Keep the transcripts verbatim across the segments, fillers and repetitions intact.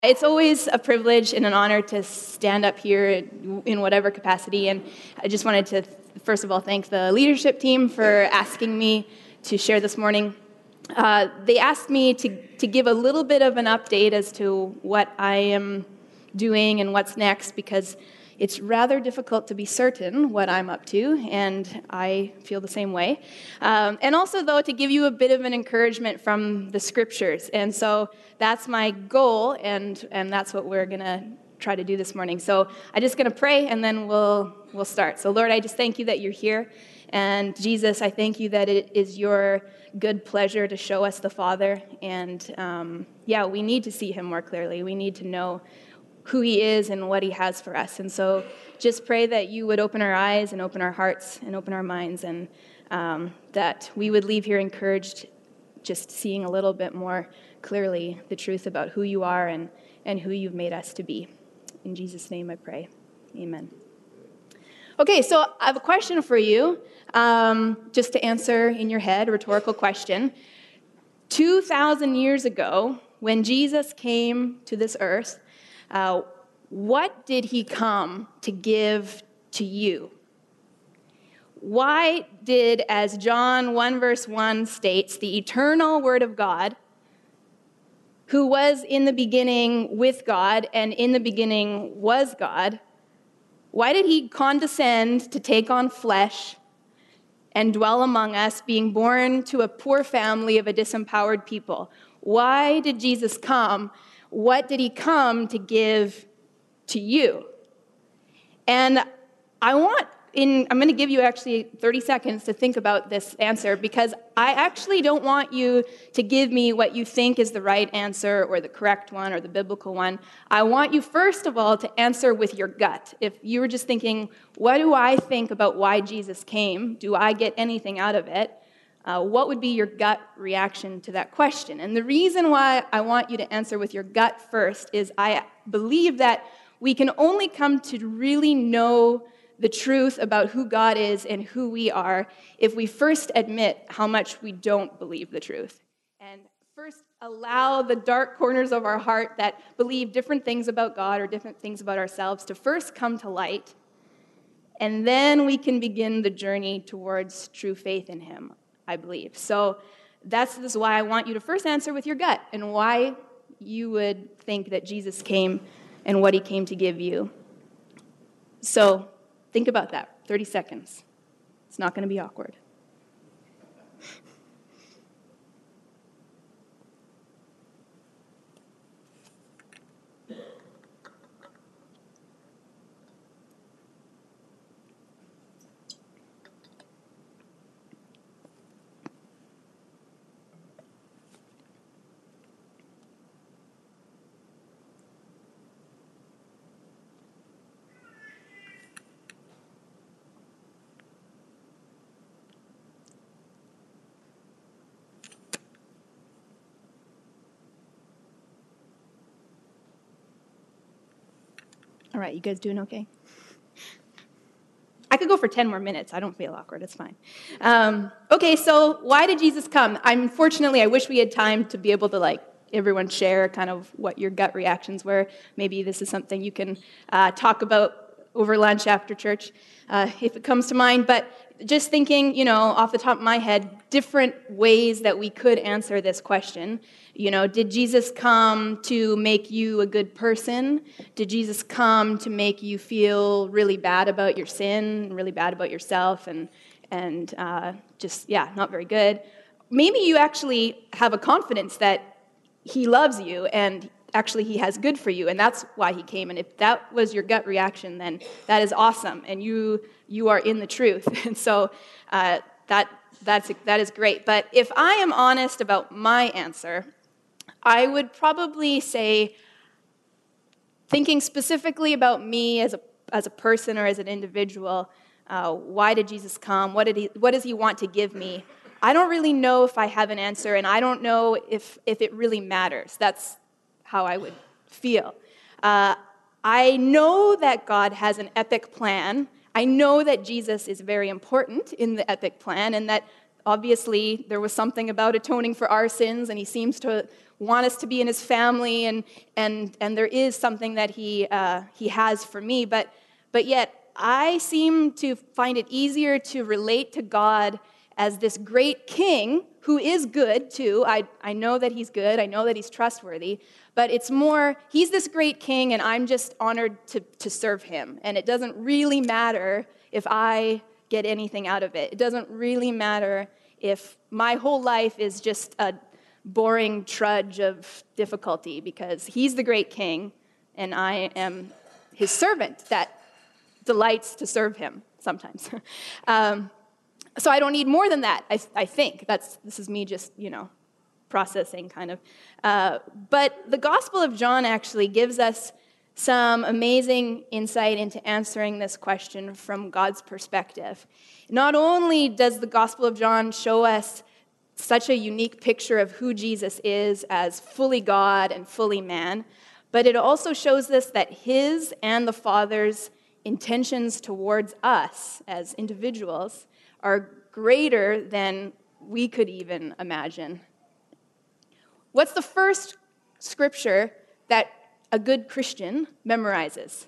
It's always a privilege and an honor to stand up here in whatever capacity, and I just wanted to, first of all, thank the leadership team for asking me to share this morning. Uh, they asked me to, to give a little bit of an update as to what I am doing and what's next, because it's rather difficult to be certain what I'm up to, and I feel the same way. Um, and also, though, to give you a bit of an encouragement from the scriptures. And so that's my goal, and, and that's what we're going to try to do this morning. So I'm just going to pray, and then we'll we'll start. So, Lord, I just thank you that you're here. And Jesus, I thank you that it is your good pleasure to show us the Father. And um, yeah, we need to see him more clearly. We need to know who he is and what he has for us. And so just pray that you would open our eyes and open our hearts and open our minds, and um, that we would leave here encouraged, just seeing a little bit more clearly the truth about who you are and, and who you've made us to be. In Jesus' name I pray. Amen. Okay, so I have a question for you, um, just to answer in your head, a rhetorical question. two thousand years ago, when Jesus came to this earth, Uh, what did he come to give to you? Why did, as John one verse one states, the eternal Word of God, who was in the beginning with God and in the beginning was God, why did he condescend to take on flesh and dwell among us, being born to a poor family of a disempowered people? Why did Jesus come? What did he come to give to you? And I want, in, I'm going to give you actually thirty seconds to think about this answer, because I actually don't want you to give me what you think is the right answer or the correct one or the biblical one. I want you, first of all, to answer with your gut. If you were just thinking, what do I think about why Jesus came? Do I get anything out of it? Uh, what would be your gut reaction to that question? And the reason why I want you to answer with your gut first is I believe that we can only come to really know the truth about who God is and who we are if we first admit how much we don't believe the truth. And first allow the dark corners of our heart that believe different things about God or different things about ourselves to first come to light. And then we can begin the journey towards true faith in him, I believe. So that's this is why I want you to first answer with your gut and why you would think that Jesus came and what he came to give you. So think about that. thirty seconds. It's not going to be awkward. All right, you guys doing okay? I could go for ten more minutes. I don't feel awkward. It's fine. Um, okay, so why did Jesus come? Unfortunately, I wish we had time to be able to, like, everyone share kind of what your gut reactions were. Maybe this is something you can uh, talk about over lunch after church, uh, if it comes to mind. But just thinking, you know, off the top of my head, different ways that we could answer this question. You know, did Jesus come to make you a good person? Did Jesus come to make you feel really bad about your sin, really bad about yourself, and and uh, just, yeah, not very good? Maybe you actually have a confidence that he loves you and actually he has good for you, and that's why he came. And if that was your gut reaction, then that is awesome, and you you are in the truth. And so uh, that that's that is great. But if I am honest about my answer, I would probably say, thinking specifically about me as a as a person or as an individual, uh, why did Jesus come? What did he what does he want to give me? I don't really know if I have an answer, and I don't know if if it really matters. That's how I would feel. Uh, I know that God has an epic plan. I know that Jesus is very important in the epic plan, and that obviously there was something about atoning for our sins, and he seems to want us to be in his family, and and and there is something that he uh, he has for me, but but yet I seem to find it easier to relate to God as this great king who is good too. I, I know that he's good. I know that he's trustworthy. But it's more, he's this great king, and I'm just honored to, to serve him. And it doesn't really matter if I get anything out of it. It doesn't really matter if my whole life is just a boring trudge of difficulty, because he's the great king, and I am his servant that delights to serve him sometimes. um, So I don't need more than that, I, I think. That's This is me just, you know, processing kind of. Uh, but the Gospel of John actually gives us some amazing insight into answering this question from God's perspective. Not only does the Gospel of John show us such a unique picture of who Jesus is as fully God and fully man, but it also shows us that his and the Father's intentions towards us as individuals are greater than we could even imagine. What's the first scripture that a good Christian memorizes?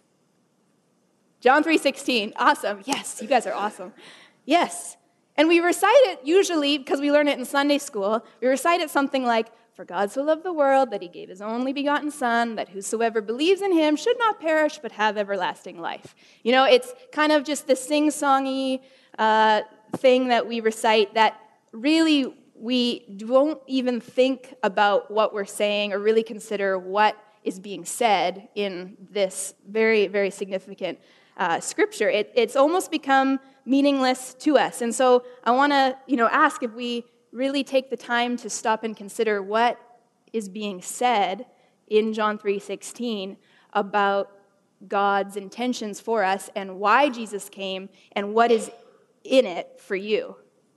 John three sixteen. Awesome. Yes, you guys are awesome. Yes. And we recite it usually, because we learn it in Sunday school, we recite it something like, "For God so loved the world that he gave his only begotten Son, that whosoever believes in him should not perish but have everlasting life." You know, it's kind of just this sing-songy uh, thing that we recite that really we don't even think about what we're saying or really consider what is being said in this very, very significant uh, scripture. It, it's almost become meaningless to us. And so I want to, you know, ask if we really take the time to stop and consider what is being said in John three sixteen about God's intentions for us and why Jesus came and what is in it for you.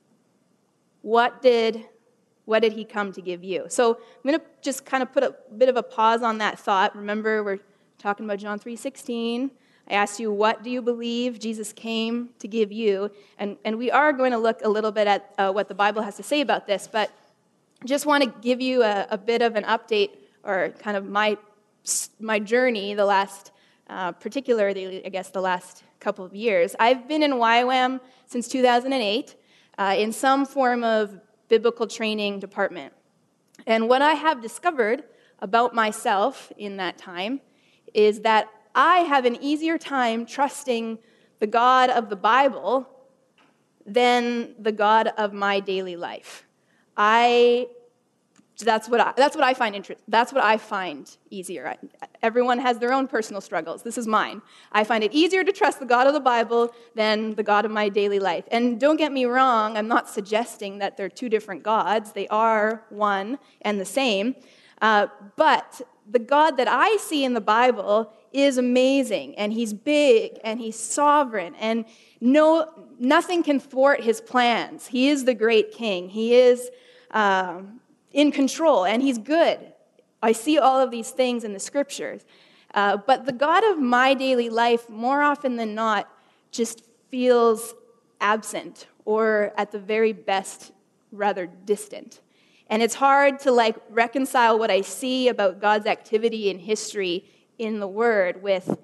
What did, what did he come to give you? So I'm going to just kind of put a bit of a pause on that thought. Remember, we're talking about John three sixteen. I asked you, what do you believe Jesus came to give you? And, and we are going to look a little bit at uh, what the Bible has to say about this, but just want to give you a, a bit of an update, or kind of my my journey the last, uh, particularly, I guess, the last couple of years. I've been in Y WAM since two thousand eight uh, in some form of biblical training department. And what I have discovered about myself in that time is that I have an easier time trusting the God of the Bible than the God of my daily life. I that's what I, that's what I find interest. That's what I find easier. I, everyone has their own personal struggles. This is mine. I find it easier to trust the God of the Bible than the God of my daily life. And don't get me wrong, I'm not suggesting that they're two different gods. They are one and the same. Uh, but the God that I see in the Bible is amazing, and he's big, and he's sovereign, and no, nothing can thwart his plans. He is the great king. He is um, in control, and he's good. I see all of these things in the scriptures. Uh, but the God of my daily life, more often than not, just feels absent, or at the very best, rather distant. And it's hard to like reconcile what I see about God's activity in history in the Word with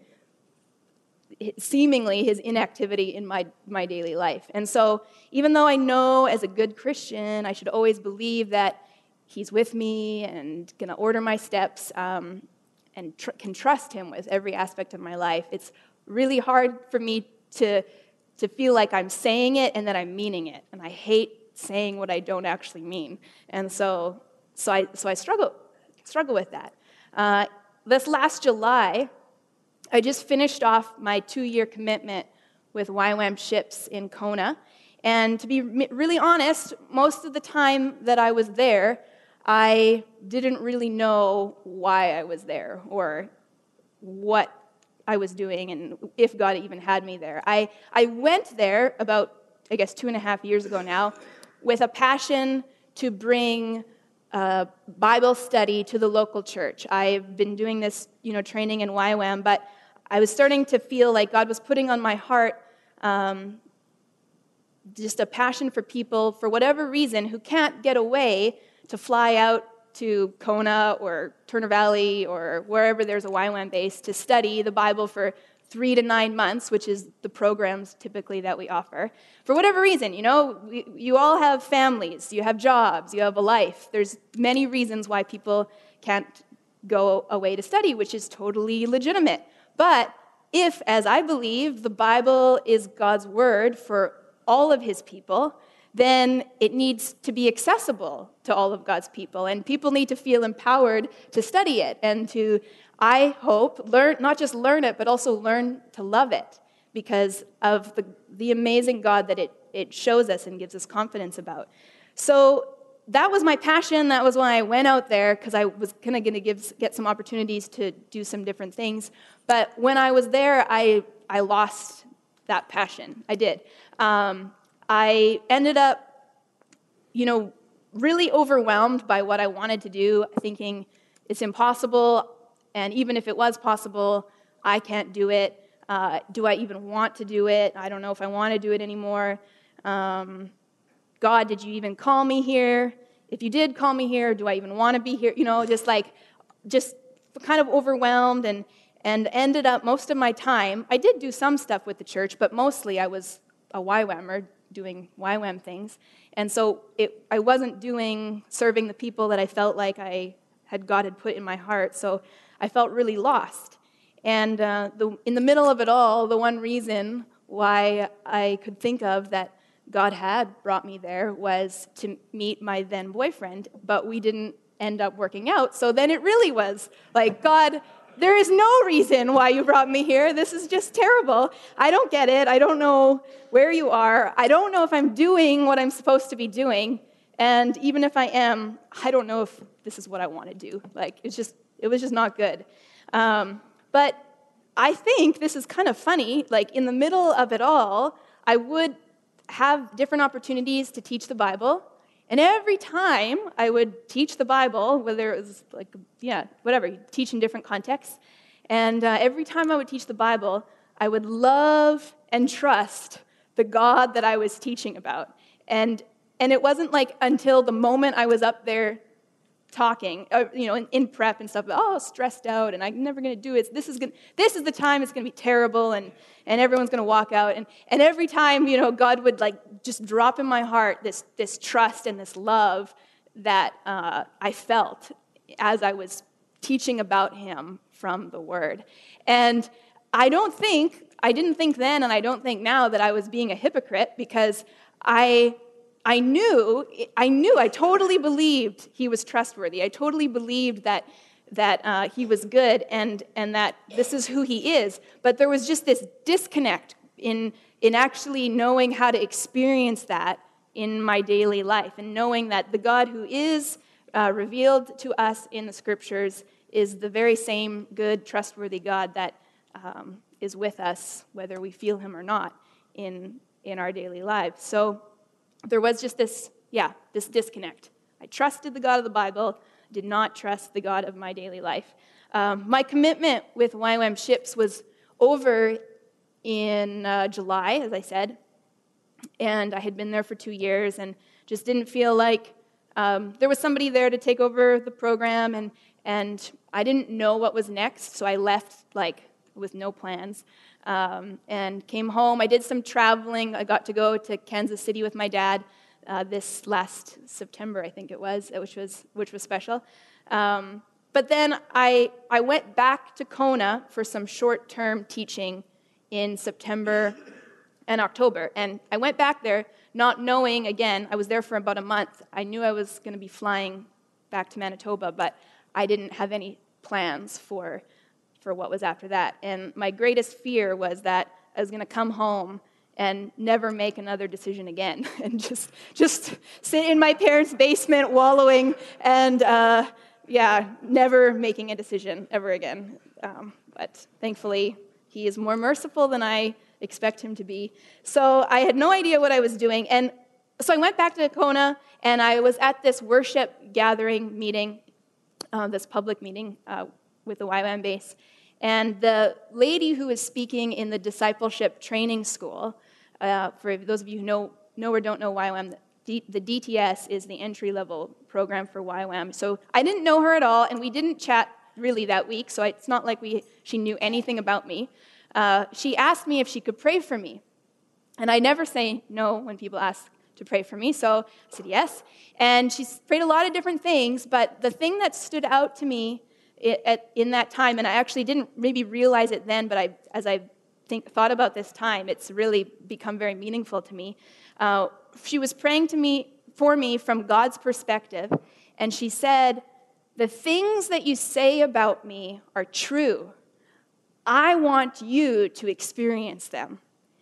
seemingly his inactivity in my, my daily life. And so even though I know as a good Christian I should always believe that he's with me and going to order my steps um, and tr- can trust him with every aspect of my life, it's really hard for me to, to feel like I'm saying it and that I'm meaning it. And I hate saying what I don't actually mean. And so so I, so I struggle, struggle with that. Uh, This last July, I just finished off my two-year commitment with Y WAM Ships in Kona. And to be really honest, most of the time that I was there, I didn't really know why I was there or what I was doing and if God even had me there. I, I went there about, I guess, two and a half years ago now with a passion to bring Uh, Bible study to the local church. I've been doing this, you know, training in Y WAM, but I was starting to feel like God was putting on my heart um, just a passion for people, for whatever reason, who can't get away to fly out to Kona or Turner Valley or wherever there's a Y WAM base to study the Bible for three to nine months, which is the programs typically that we offer. For whatever reason, you know, we, you all have families, you have jobs, you have a life. There's many reasons why people can't go away to study, which is totally legitimate. But if, as I believe, the Bible is God's word for all of his people, then it needs to be accessible to all of God's people. And people need to feel empowered to study it and to, I hope, learn, not just learn it, but also learn to love it because of the, the amazing God that it, it shows us and gives us confidence about. So that was my passion. That was why I went out there, because I was kind of going to give get some opportunities to do some different things. But when I was there, I I lost that passion. I did. Um, I ended up, you know, really overwhelmed by what I wanted to do, thinking it's impossible, and even if it was possible, I can't do it. Uh, do I even want to do it? I don't know if I want to do it anymore. Um, God, did you even call me here? If you did call me here, do I even want to be here? You know, just like, just kind of overwhelmed and and ended up most of my time, I did do some stuff with the church, but mostly I was a Y WAMer doing Y WAM things. And so it, I wasn't doing, serving the people that I felt like I had God had put in my heart. So I felt really lost. And uh, the, in the middle of it all, the one reason why I could think of that God had brought me there was to meet my then boyfriend, but we didn't end up working out. So then it really was like, God, there is no reason why you brought me here. This is just terrible. I don't get it. I don't know where you are. I don't know if I'm doing what I'm supposed to be doing. And even if I am, I don't know if this is what I want to do. Like, it's just, it was just not good. Um, but I think this is kind of funny. Like, in the middle of it all, I would have different opportunities to teach the Bible. And every time I would teach the Bible, whether it was like, yeah, whatever, teach in different contexts, and uh, every time I would teach the Bible, I would love and trust the God that I was teaching about. And and it wasn't like until the moment I was up there talking, uh, you know, in, in prep and stuff, oh, stressed out, and I'm never going to do it. This is going this is the time it's going to be terrible, and and everyone's going to walk out. And and every time, you know, God would like just drop in my heart this this trust and this love that uh, I felt as I was teaching about Him from the Word. And I don't think, I didn't think then, and I don't think now that I was being a hypocrite, because I. I knew, I knew, I totally believed he was trustworthy. I totally believed that that uh, he was good and and that this is who he is. But there was just this disconnect in in actually knowing how to experience that in my daily life, and knowing that the God who is uh, revealed to us in the Scriptures is the very same good, trustworthy God that um, is with us, whether we feel him or not, in in our daily lives. So there was just this, yeah, this disconnect. I trusted the God of the Bible, did not trust the God of my daily life. Um, my commitment with Y WAM Ships was over in uh, July, as I said, and I had been there for two years and just didn't feel like um, there was somebody there to take over the program, and and I didn't know what was next, so I left like with no plans. Um, and came home. I did some traveling. I got to go to Kansas City with my dad uh, this last September, I think it was, which was which was special. Um, but then I I went back to Kona for some short-term teaching in September and October. And I went back there not knowing, again, I was there for about a month. I knew I was going to be flying back to Manitoba, but I didn't have any plans for for what was after that. And my greatest fear was that I was going to come home and never make another decision again, and just just sit in my parents' basement wallowing and, uh, yeah, never making a decision ever again. Um, but thankfully, he is more merciful than I expect him to be. So I had no idea what I was doing. And so I went back to Kona, and I was at this worship gathering meeting, uh, this public meeting, uh, with the Y WAM base. And the lady who was speaking in the discipleship training school, uh, for those of you who know, know or don't know Y WAM, D- the D T S is the entry-level program for Y WAM. So I didn't know her at all, and we didn't chat really that week, so it's not like we she knew anything about me. Uh, she asked me if she could pray for me. And I never say no when people ask to pray for me, so I said yes. And she prayed a lot of different things, but the thing that stood out to me in that time, and I actually didn't maybe realize it then, but I, as I think, thought about this time, it's really become very meaningful to me. Uh, she was praying to me for me from God's perspective, and she said, "The things that you say about me are true. I want you to experience them."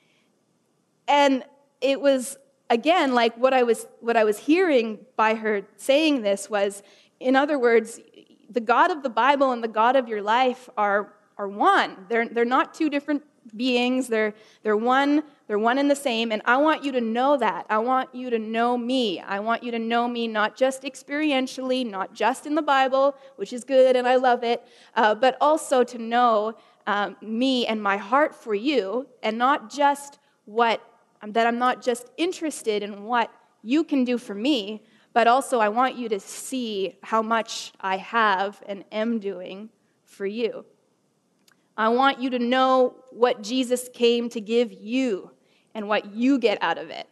And it was, again, like what I was what I was hearing by her saying this was, in other words, the God of the Bible and the God of your life are are one. They're they're not two different beings. They're they're one. They're one and the same. And I want you to know that. I want you to know me. I want you to know me not just experientially, not just in the Bible, which is good and I love it, uh, but also to know um, me and my heart for you, and not just what that I'm not just interested in what you can do for me, but also I want you to see how much I have and am doing for you. I want you to know what Jesus came to give you and what you get out of it.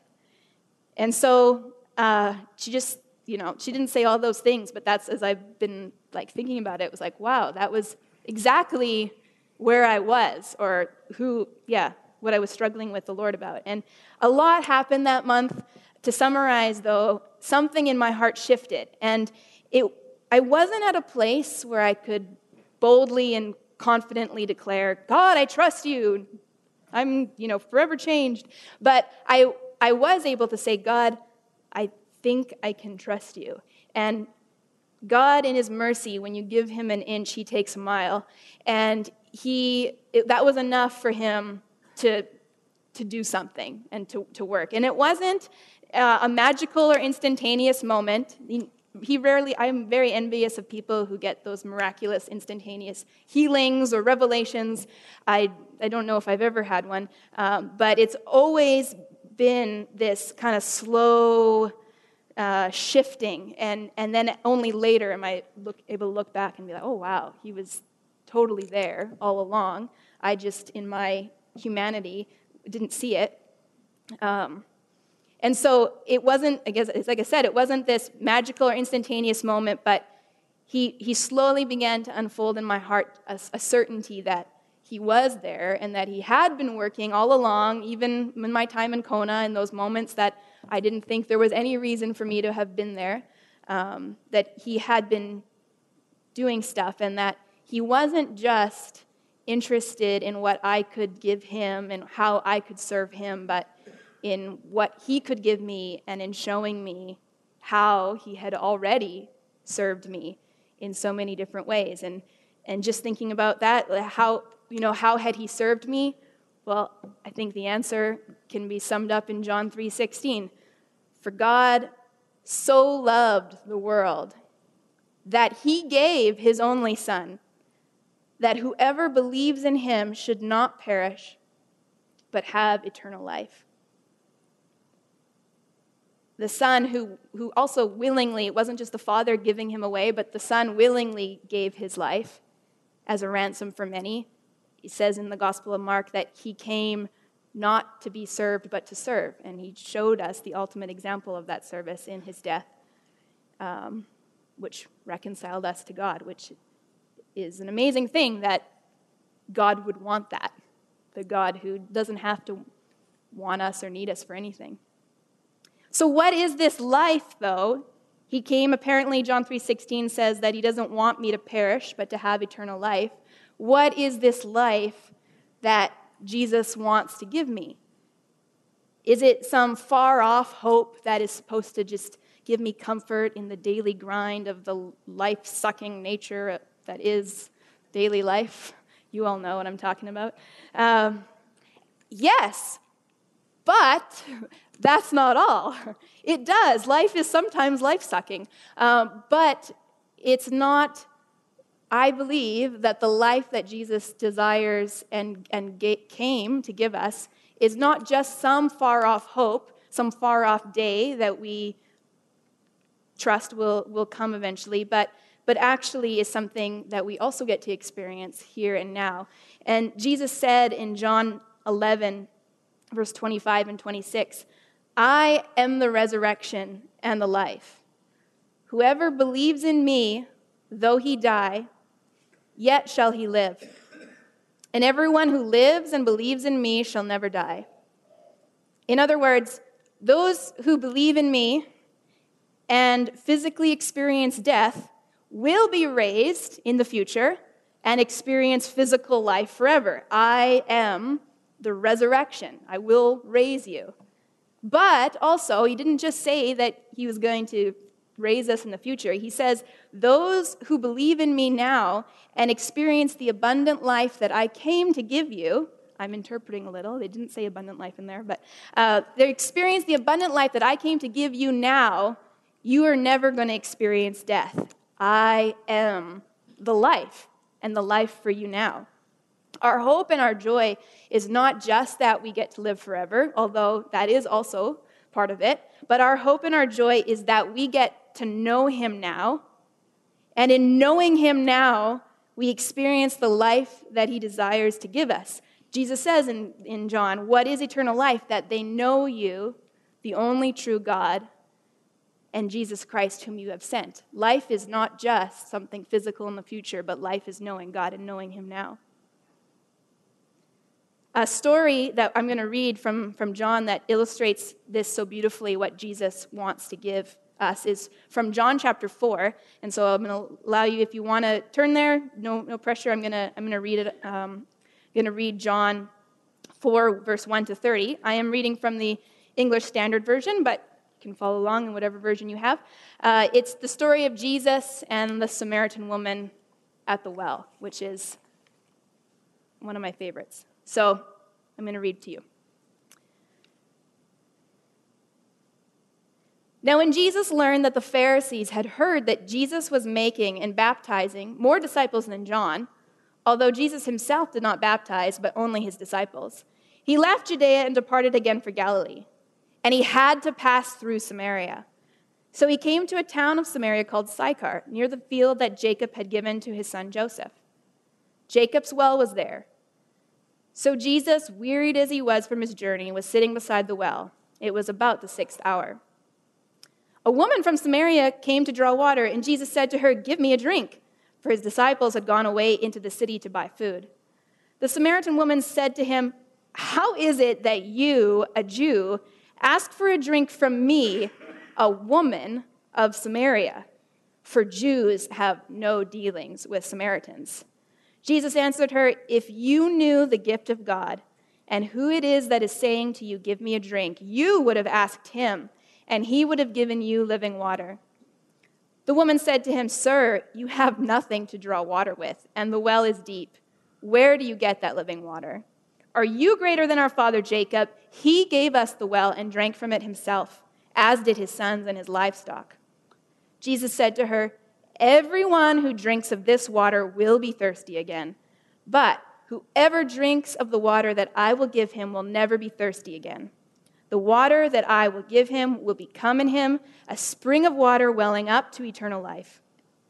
And so uh, she just, you know, she didn't say all those things, but that's, as I've been like thinking about it, it was like, wow, that was exactly where I was, or who, yeah, what I was struggling with the Lord about. And a lot happened that month. To summarize, though, something in my heart shifted. And it, I wasn't at a place where I could boldly and confidently declare, God, I trust you. I'm, you know, forever changed. But I, I was able to say, God, I think I can trust you. And God, in his mercy, when you give him an inch, he takes a mile. And he, it, that was enough for him to, to do something and to, to work. And it wasn't uh, a magical or instantaneous moment. He, he rarely, I'm very envious of people who get those miraculous, instantaneous healings or revelations. I, I don't know if I've ever had one, um, but it's always been this kind of slow uh, shifting, and, and then only later am I look, able to look back and be like, oh, wow, he was totally there all along. I just, in my humanity, didn't see it. Um, and so it wasn't, I guess, like I said, it wasn't this magical or instantaneous moment, but he he slowly began to unfold in my heart a, a certainty that he was there and that he had been working all along, even in my time in Kona, in those moments that I didn't think there was any reason for me to have been there, um, that he had been doing stuff, and that he wasn't just interested in what I could give him and how I could serve him, but in what he could give me and in showing me how he had already served me in so many different ways. And and just thinking about that, how, you know, how had he served me? Well, I think the answer can be summed up in John three sixteen. For God so loved the world that he gave his only Son, that whoever believes in him should not perish, but have eternal life. The Son who, who also willingly, it wasn't just the Father giving him away, but the Son willingly gave his life as a ransom for many. He says in the Gospel of Mark that he came not to be served, but to serve. And he showed us the ultimate example of that service in his death, um, which reconciled us to God, which is an amazing thing that God would want that. The God who doesn't have to want us or need us for anything. So what is this life, though? He came, apparently, John three sixteen says that he doesn't want me to perish, but to have eternal life. What is this life that Jesus wants to give me? Is it some far-off hope that is supposed to just give me comfort in the daily grind of the life-sucking nature that is daily life? You all know what I'm talking about. Um, yes, but that's not all. It does. Life is sometimes life-sucking. Um, but it's not, I believe, that the life that Jesus desires and, and came to give us is not just some far-off hope some far-off day that we trust will, will come eventually, but, but actually is something that we also get to experience here and now. And Jesus said in John eleven, verse twenty-five and twenty-six, I am the resurrection and the life. Whoever believes in me, though he die, yet shall he live. And everyone who lives and believes in me shall never die. In other words, those who believe in me and physically experience death will be raised in the future and experience physical life forever. I am the resurrection. I will raise you. But also, he didn't just say that he was going to raise us in the future. He says, those who believe in me now and experience the abundant life that I came to give you, I'm interpreting a little. They didn't say abundant life in there, but uh, they experience the abundant life that I came to give you now. You are never going to experience death. I am the life, and the life for you now. Our hope and our joy is not just that we get to live forever, although that is also part of it, but our hope and our joy is that we get to know him now, and in knowing him now, we experience the life that he desires to give us. Jesus says in, in John, what is eternal life? That they know you, the only true God, and Jesus Christ whom you have sent. Life is not just something physical in the future, but life is knowing God and knowing him now. A story that I'm going to read from, from John that illustrates this so beautifully, what Jesus wants to give us, is from John chapter four. And so I'm going to allow you, if you want to turn there, no no pressure. I'm going to I'm going to read it. Um, I'm going to read John four, verse one to thirty. I am reading from the English Standard Version, but you can follow along in whatever version you have. Uh, it's the story of Jesus and the Samaritan woman at the well, which is one of my favorites. So I'm going to read to you. Now, when Jesus learned that the Pharisees had heard that Jesus was making and baptizing more disciples than John, although Jesus himself did not baptize, but only his disciples, he left Judea and departed again for Galilee. And he had to pass through Samaria. So he came to a town of Samaria called Sychar, near the field that Jacob had given to his son Joseph. Jacob's well was there. So Jesus, wearied as he was from his journey, was sitting beside the well. It was about the sixth hour. A woman from Samaria came to draw water, and Jesus said to her, give me a drink, for his disciples had gone away into the city to buy food. The Samaritan woman said to him, how is it that you, a Jew, ask for a drink from me, a woman of Samaria? For Jews have no dealings with Samaritans. Jesus answered her, if you knew the gift of God and who it is that is saying to you, give me a drink, you would have asked him, and he would have given you living water. The woman said to him, sir, you have nothing to draw water with, and the well is deep. Where do you get that living water? Are you greater than our father Jacob? He gave us the well and drank from it himself, as did his sons and his livestock. Jesus said to her, everyone who drinks of this water will be thirsty again, but whoever drinks of the water that I will give him will never be thirsty again. The water that I will give him will become in him a spring of water welling up to eternal life.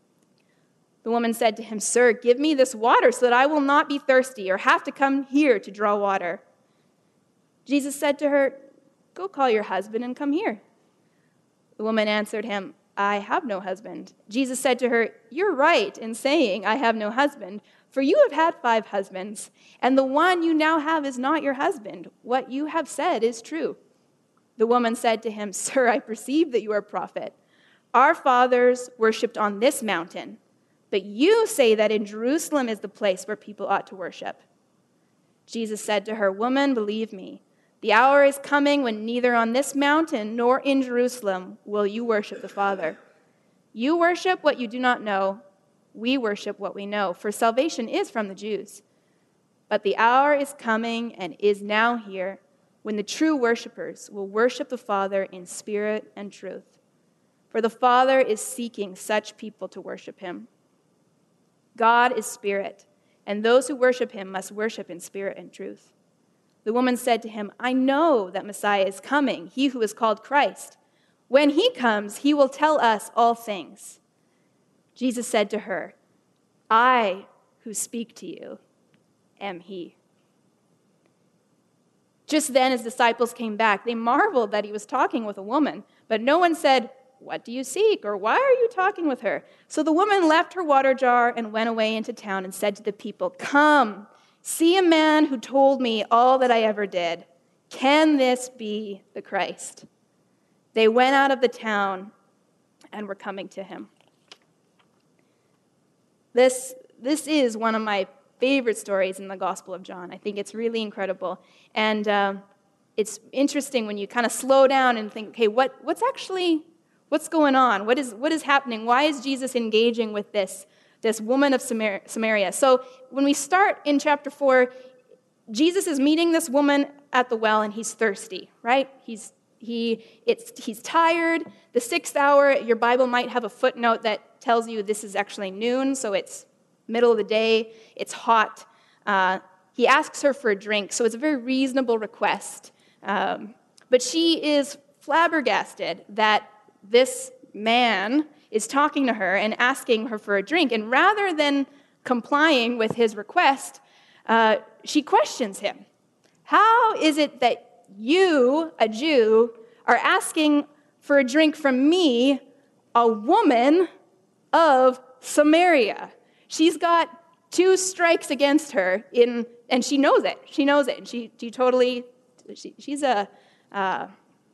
The woman said to him, sir, give me this water so that I will not be thirsty or have to come here to draw water. Jesus said to her, go call your husband and come here. The woman answered him, I have no husband. Jesus said to her, you're right in saying, I have no husband, for you have had five husbands, and the one you now have is not your husband. What you have said is true. The woman said to him, sir, I perceive that you are a prophet. Our fathers worshipped on this mountain, but you say that in Jerusalem is the place where people ought to worship. Jesus said to her, woman, believe me, the hour is coming when neither on this mountain nor in Jerusalem will you worship the Father. You worship what you do not know. We worship what we know, for salvation is from the Jews. But the hour is coming and is now here when the true worshipers will worship the Father in spirit and truth. For the Father is seeking such people to worship him. God is spirit, and those who worship him must worship in spirit and truth. The woman said to him, I know that Messiah is coming, he who is called Christ. When he comes, he will tell us all things. Jesus said to her, I who speak to you am he. Just then, his disciples came back. They marveled that he was talking with a woman, but no one said, what do you seek? Or why are you talking with her? So the woman left her water jar and went away into town and said to the people, come, see a man who told me all that I ever did. Can this be the Christ? They went out of the town and were coming to him. This, this is one of my favorite stories in the Gospel of John. I think it's really incredible. And um, it's interesting when you kind of slow down and think, okay, what, what's actually, what's going on? What is, what is happening? Why is Jesus engaging with this, this woman of Samar- Samaria? So when we start in chapter four, Jesus is meeting this woman at the well, and he's thirsty, right? He's he it's he's tired. The sixth hour, your Bible might have a footnote that tells you this is actually noon, so it's middle of the day. It's hot. Uh, he asks her for a drink, so it's a very reasonable request. Um, but she is flabbergasted that this man is talking to her and asking her for a drink, and rather than complying with his request, uh, she questions him. How is it that you, a Jew, are asking for a drink from me, a woman of Samaria? She's got two strikes against her, in, and she knows it. She knows it. And she, she totally, she, she's a, uh,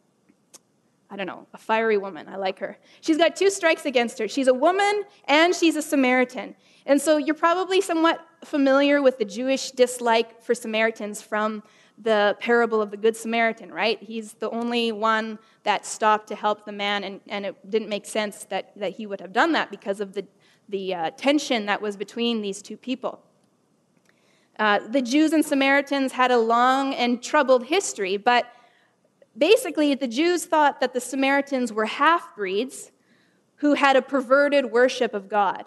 I don't know, a fiery woman. I like her. She's got two strikes against her. She's a woman and she's a Samaritan. And so you're probably somewhat familiar with the Jewish dislike for Samaritans from the parable of the Good Samaritan, right? He's the only one that stopped to help the man, and, and it didn't make sense that, that he would have done that because of the, the uh, tension that was between these two people. Uh, the Jews and Samaritans had a long and troubled history, but basically the Jews thought that the Samaritans were half-breeds who had a perverted worship of God.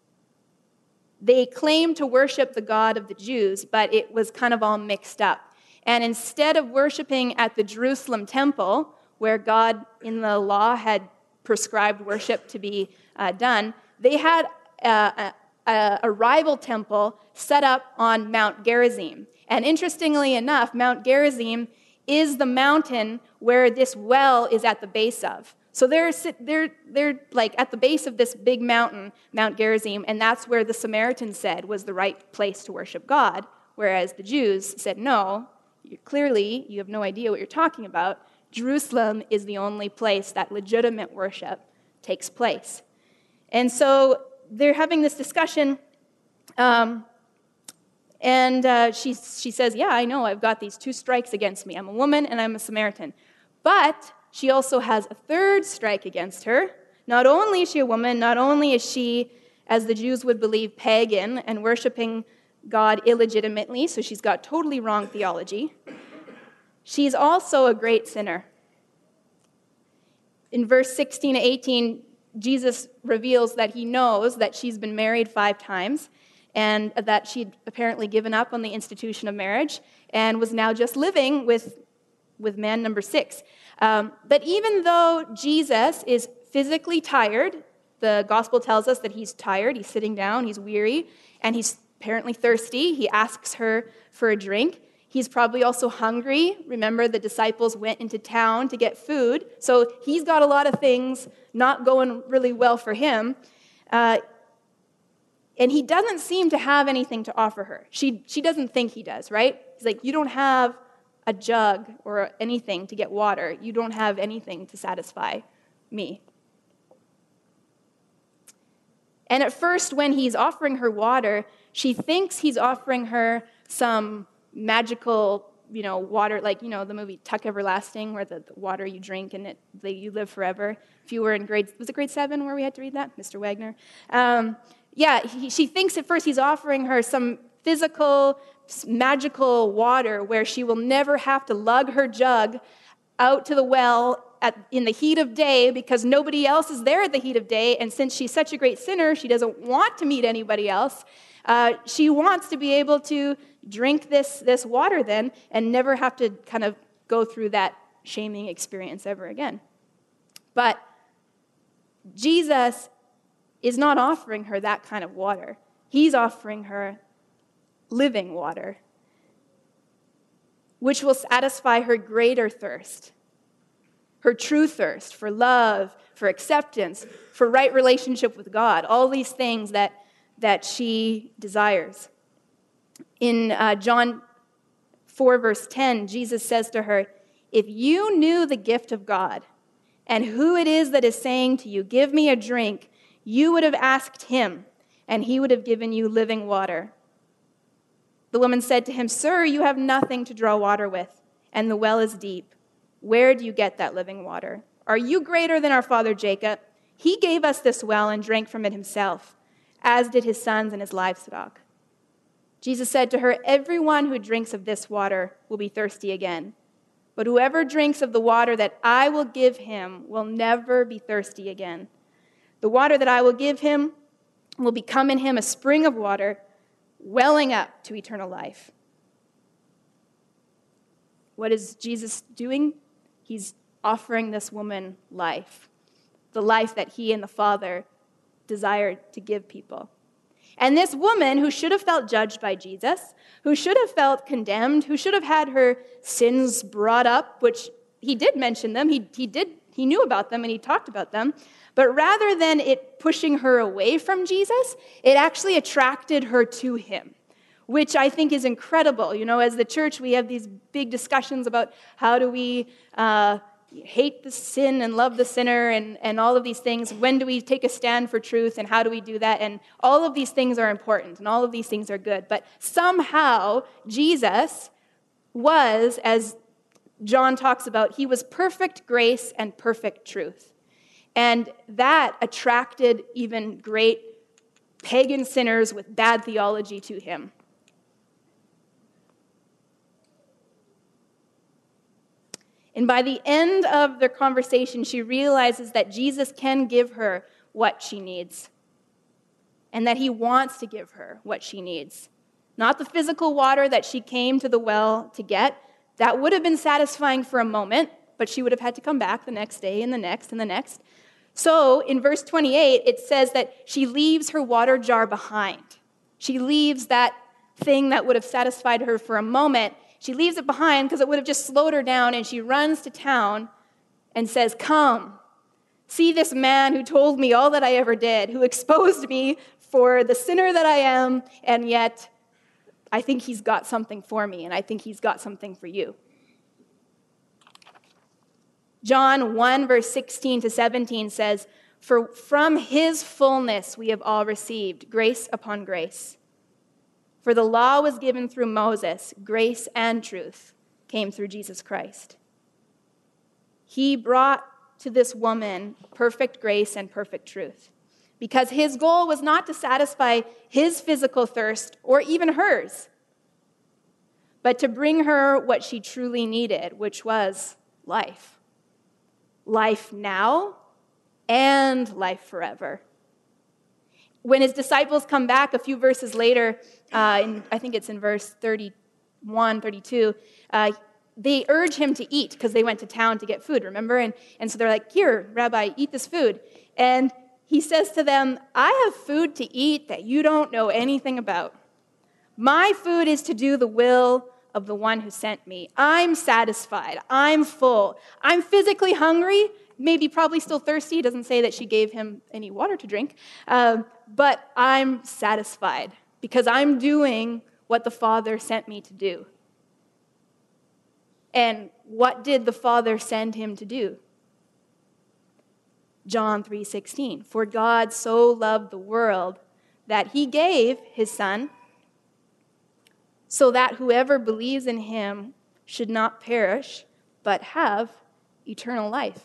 They claimed to worship the God of the Jews, but it was kind of all mixed up. And instead of worshiping at the Jerusalem temple, where God in the law had prescribed worship to be uh, done, they had a, a, a rival temple set up on Mount Gerizim. And interestingly enough, Mount Gerizim is the mountain where this well is at the base of. So they're, they're, they're like at the base of this big mountain, Mount Gerizim, and that's where the Samaritans said was the right place to worship God, whereas the Jews said, no, you, clearly you have no idea what you're talking about. Jerusalem is the only place that legitimate worship takes place. And so they're having this discussion, um, and uh, she, she says, yeah, I know, I've got these two strikes against me. I'm a woman and I'm a Samaritan. But she also has a third strike against her. Not only is she a woman, not only is she, as the Jews would believe, pagan and worshiping God illegitimately, so she's got totally wrong theology, she's also a great sinner. In verse sixteen to eighteen, Jesus reveals that he knows that she's been married five times and that she'd apparently given up on the institution of marriage and was now just living with, with man number six. Um, but even though Jesus is physically tired, the gospel tells us that he's tired, he's sitting down, he's weary, and he's apparently thirsty. He asks her for a drink. He's probably also hungry. Remember, the disciples went into town to get food, so he's got a lot of things not going really well for him. Uh, and he doesn't seem to have anything to offer her. She, she doesn't think he does, right? He's like, you don't have a jug or anything to get water. You don't have anything to satisfy me. And at first, when he's offering her water, she thinks he's offering her some magical, you know, water, like, you know, the movie Tuck Everlasting, where the, the water you drink and it, they, you live forever. If you were in grade, was it grade seven where we had to read that? Mister Wagner. Um, yeah, he, she thinks at first he's offering her some physical, magical water where she will never have to lug her jug out to the well at, in the heat of day because nobody else is there at the heat of day, and since she's such a great sinner, she doesn't want to meet anybody else. Uh, she wants to be able to drink this, this water then and never have to kind of go through that shaming experience ever again. But Jesus is not offering her that kind of water. He's offering her living water, which will satisfy her greater thirst, her true thirst for love, for acceptance, for right relationship with God, all these things that, that she desires. In uh, John four, verse ten, Jesus says to her, "If you knew the gift of God and who it is that is saying to you, 'Give me a drink,' you would have asked him, and he would have given you living water." The woman said to him, "Sir, you have nothing to draw water with, and the well is deep. Where do you get that living water? Are you greater than our father Jacob? He gave us this well and drank from it himself, as did his sons and his livestock." Jesus said to her, "Everyone who drinks of this water will be thirsty again. But whoever drinks of the water that I will give him will never be thirsty again. The water that I will give him will become in him a spring of water, welling up to eternal life." What is Jesus doing? He's offering this woman life, the life that he and the Father desired to give people. And this woman, who should have felt judged by Jesus, who should have felt condemned, who should have had her sins brought up, which he did mention them, he, he did, he knew about them and he talked about them, but rather than it pushing her away from Jesus, it actually attracted her to him, which I think is incredible. You know, as the church, we have these big discussions about how do we uh, hate the sin and love the sinner and, and all of these things. When do we take a stand for truth and how do we do that? And all of these things are important and all of these things are good. But somehow Jesus was, as John talks about, he was perfect grace and perfect truth. And that attracted even great pagan sinners with bad theology to him. And by the end of their conversation, she realizes that Jesus can give her what she needs, and that he wants to give her what she needs. Not the physical water that she came to the well to get. That would have been satisfying for a moment, but she would have had to come back the next day and the next and the next. So in verse twenty-eight, it says that she leaves her water jar behind. She leaves that thing that would have satisfied her for a moment. She leaves it behind because it would have just slowed her down, and she runs to town and says, "Come, see this man who told me all that I ever did, who exposed me for the sinner that I am, and yet I think he's got something for me, and I think he's got something for you." John one, verse sixteen to seventeen says, "For from his fullness we have all received grace upon grace. For the law was given through Moses, grace and truth came through Jesus Christ." He brought to this woman perfect grace and perfect truth, because his goal was not to satisfy his physical thirst or even hers, but to bring her what she truly needed, which was life. Life now and life forever. When his disciples come back a few verses later, uh, in, I think it's in verse thirty-one, thirty-two, uh, they urge him to eat because they went to town to get food, remember? And, and so they're like, "Here, Rabbi, eat this food." And he says to them, "I have food to eat that you don't know anything about. My food is to do the will of the one who sent me. I'm satisfied. I'm full. I'm physically hungry, maybe probably still thirsty." It doesn't say that she gave him any water to drink. Uh, but I'm satisfied because I'm doing what the Father sent me to do. And what did the Father send him to do? John three sixteen, "For God so loved the world that he gave his Son, so that whoever believes in him should not perish, but have eternal life."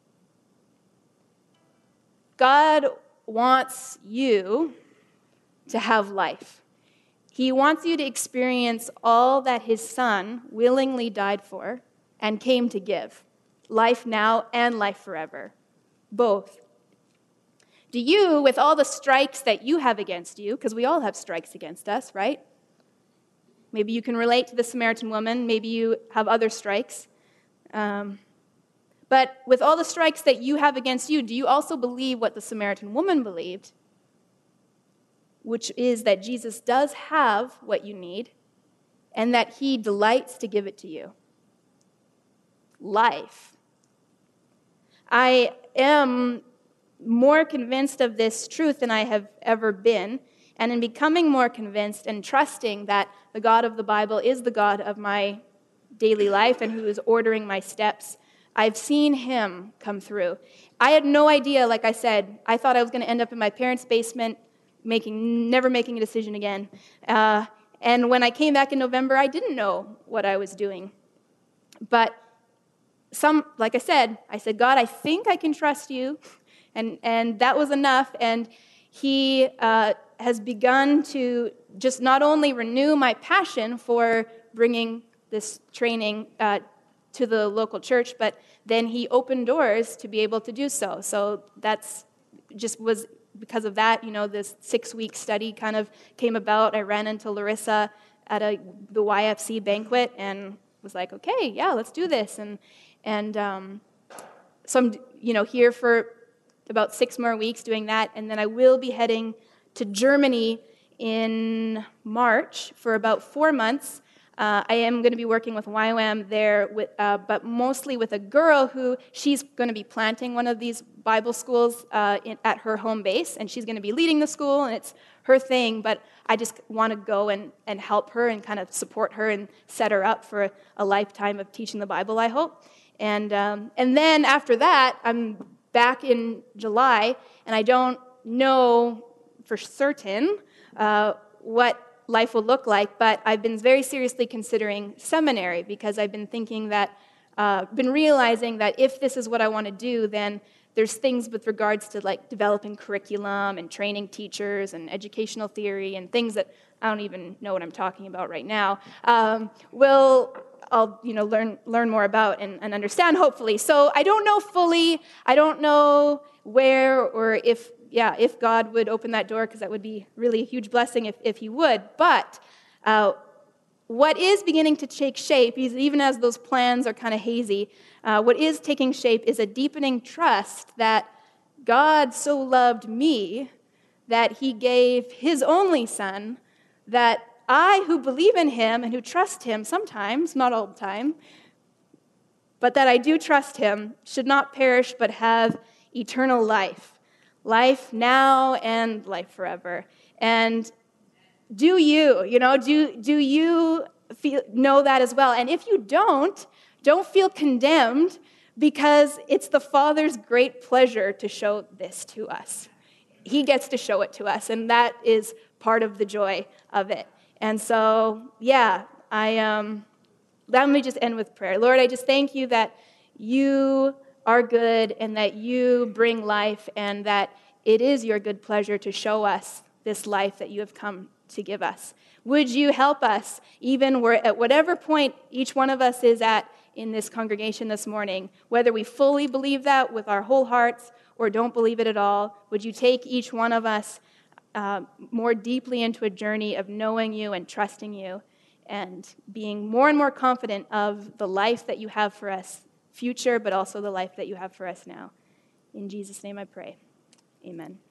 God wants you to have life. He wants you to experience all that his Son willingly died for and came to give, life now and life forever, both. Do you, with all the strikes that you have against you, because we all have strikes against us, right? Maybe you can relate to the Samaritan woman. Maybe you have other strikes. Um, but with all the strikes that you have against you, do you also believe what the Samaritan woman believed, which is that Jesus does have what you need and that he delights to give it to you? Life. I am more convinced of this truth than I have ever been, and in becoming more convinced and trusting that the God of the Bible is the God of my daily life and who is ordering my steps, I've seen him come through. I had no idea, like I said, I thought I was going to end up in my parents' basement, making, never making a decision again. Uh, and when I came back in November, I didn't know what I was doing. But some, like I said, I said, God, I think I can trust you. And, and that was enough. And he uh, has begun to just not only renew my passion for bringing this training uh, to the local church, but then he opened doors to be able to do so. So that's just was because of that, you know, this six-week study kind of came about. I ran into Larissa at a the Y F C banquet and was like, okay, yeah, let's do this. And and um, so I'm, you know, here for about six more weeks doing that, and then I will be heading to Germany in March for about four months. Uh, I am going to be working with Y W A M there, with, uh, but mostly with a girl who, she's going to be planting one of these Bible schools uh, in, at her home base, and she's going to be leading the school, and it's her thing, but I just want to go and, and help her and kind of support her and set her up for a, a lifetime of teaching the Bible, I hope. And um, and then after that, I'm back in July, and I don't know for certain uh, what life will look like, but I've been very seriously considering seminary because I've been thinking that, uh, been realizing that if this is what I want to do, then there's things with regards to like developing curriculum and training teachers and educational theory and things that I don't even know what I'm talking about right now. Um, will I'll you know learn learn more about and, and understand hopefully. So I don't know fully. I don't know where or if yeah if God would open that door, because that would be really a huge blessing if if He would. But uh, what is beginning to take shape, even as those plans are kind of hazy, uh, what is taking shape is a deepening trust that God so loved me that He gave His only Son, that I, who believe in Him and who trust Him sometimes, not all the time, but that I do trust Him, should not perish but have eternal life. Life now and life forever. And do you, you know, do, do you feel, know that as well? And if you don't, don't feel condemned, because it's the Father's great pleasure to show this to us. He gets to show it to us, and that is part of the joy of it. And so, yeah, I um, let me just end with prayer. Lord, I just thank you that you are good and that you bring life, and that it is your good pleasure to show us this life that you have come to give us. Would you help us, even where, at whatever point each one of us is at in this congregation this morning, whether we fully believe that with our whole hearts or don't believe it at all, would you take each one of us uh, more deeply into a journey of knowing you and trusting you and being more and more confident of the life that you have for us, future, but also the life that you have for us now. In Jesus' name I pray. Amen.